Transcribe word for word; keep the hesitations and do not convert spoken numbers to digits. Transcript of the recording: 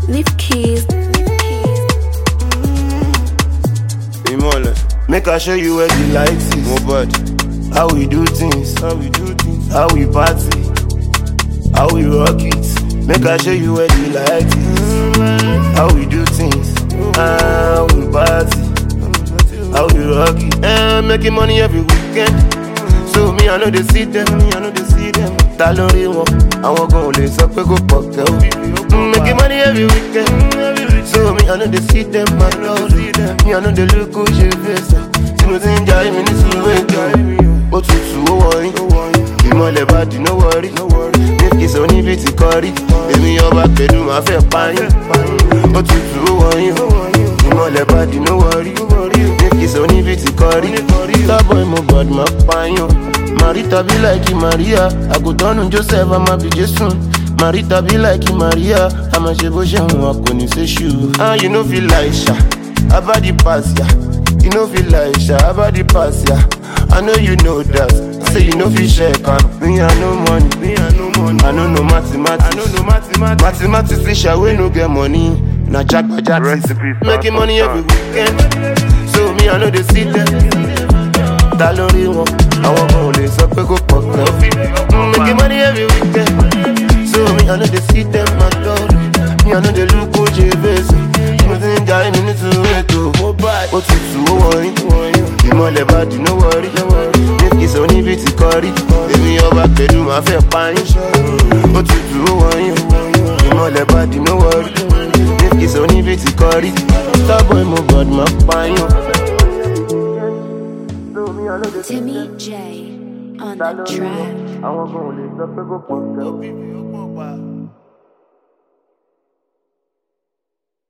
Leaf keys. Make I show you where the lights is. Mobad. How we do things. How we do things. How we party. How we rock it. Make I show you where the lights is. How we do things. How we party. How we rock it. Eh, making money every weekend. So me I know they see them. Me I know they see them. Ta lórí wọn. Àwọn gan ò lè sọ pé kò pọ̀ kẹ́ o. Making money every weekend. So me I know they see them. I know they them. Me I know they look good. Je fais ça. Si mo ti ń jayé mi ní sùúrù ètò. Ó tutù ó wọ̀nyí. Ìmọ̀lẹ̀ bá di no worry. Nífi sọ níbi tí kọrí. Èmi ọba pẹ̀lú máa fẹ́ pààyàn. Ó tutù ó wọ̀nyí. Ìmọ̀lẹ̀ bá di no worry. Nífi sọ níbi tí kọrí. Starboy mo bọ̀d máa pààyàn. Marita be like Maria. Àgùntàn Joseph àmà bí Jésù. Marita be like Maria. Àmà ṣe bó ṣe hùn wà kò ní ṣe ṣù. Ah, you no feel like sha. Abadi pass ya. You know feel like sha, about the pass, yeah. I know you know that. Say you know feel shake, man. Me I no money, me I no money. I know no mathematics, I know no mathematics. Mathematics is sha, we no get money. Na jack by jack, making money every weekend. So me I know they see them. Ta lórí wọn, àwọn kan ò lè sọ pé kò pọ̀ kẹ́. Making money every weekend. So me I know they see them, my God. Me I know they look good, je vais. Mo ti ń jayé mi ní sùúrù ètò. Ó tutù ó wọ̀nyí. Ìmọ̀lẹ̀ bá di no worry. Nífi sọ níbi tí kọrí. Èmi ọba pẹ̀lú máa fẹ́ pààyàn. Ó tutù ó wọ̀nyí. Ìmọ̀lẹ̀ bá di no worry. Nífi sọ níbi tí kọrí. Starboy mo bọ̀d máa pààyàn. Timmy J on the track. Àwọn kan ò lè sọ pé kò pọ̀ kẹ́.